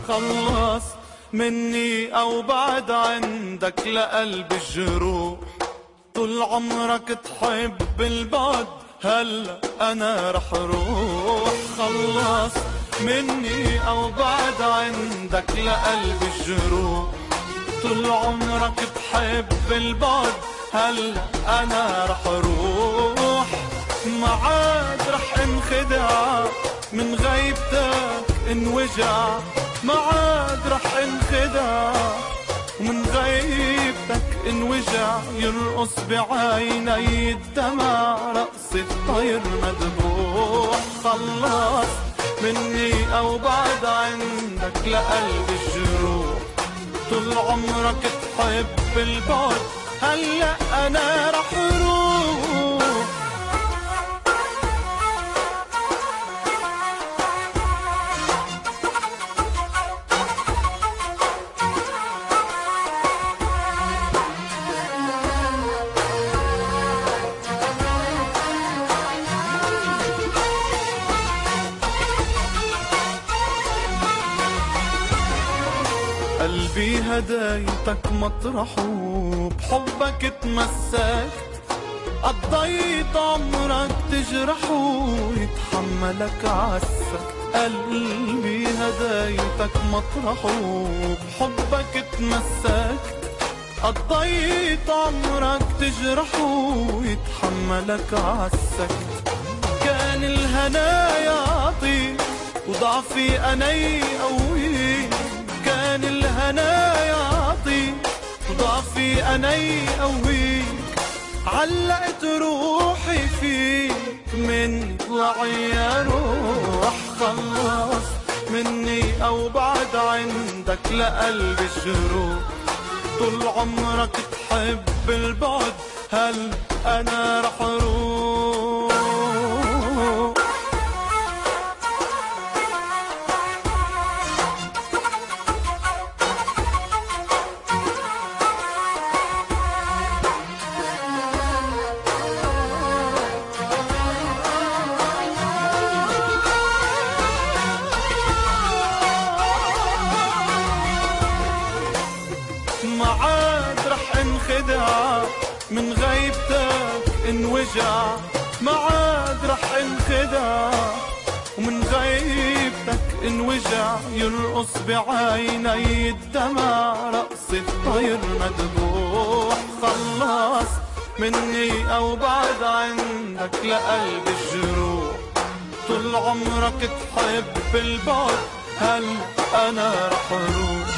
خلص مني أو بعد عندك لقلب الجروح. طول عمرك تحب البعد، هلا أنا رح روح. خلص مني أو بعد عندك لقلب الجروح. طول عمرك تحب البعد، هلا أنا رح روح. ما عاد رح انخدع من غيبتك انوجع. ما عاد رح انخدع من غيبتك انوجع. يرقص بعيني الدمع رقصة طير مذبوح. خلص مني أو بعد عندك لقلب الجروح. طول عمرك تحب البعد، هلأ أنا رح روح. قلبي هدايتك مطرحه، بحبك تمسكت. قضيت عمرك تجرحه، يتحملك عسك. قلبي هدايتك مطرحه، بحبك تمسكت. قضيت عمرك تجرحه، يتحملك عسك. كان الهنا يعطيك وضعفي أنا يقويك. كان الهنا يعطيك وضعفي أنا يقويك. علقت روحي فيك من طلعي يا روح. خلص مني أو بعد عندك لقلب الجروح. طول عمرك تحب البعد، هل أنا رح روح. ما عاد رح انخدع من غيبتك انوجع. ما عاد رح انخدع ومن غيبتك انوجع. يرقص بعيني الدمع رقصة طير مذبوح. خلص مني أو بعد عندك لقلب الجروح. طول عمرك تحب البعد، هل أنا رح روح.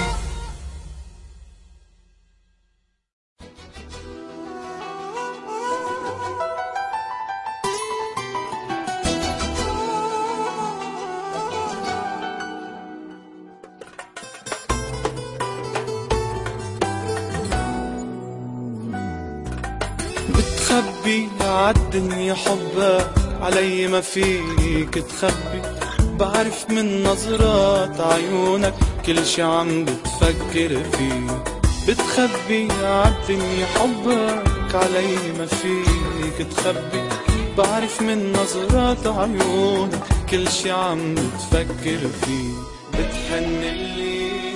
بتخبي عالدنيا حبك علي ما فيك تخبي. بعرف من نظرات عيونك كل شي عم بتفكر فيه. بتخبي عالدنيا حبك علي ما فيك تخبي. بعرف من نظرات عيونك كل شي عم بتفكر فيه. بتحن لي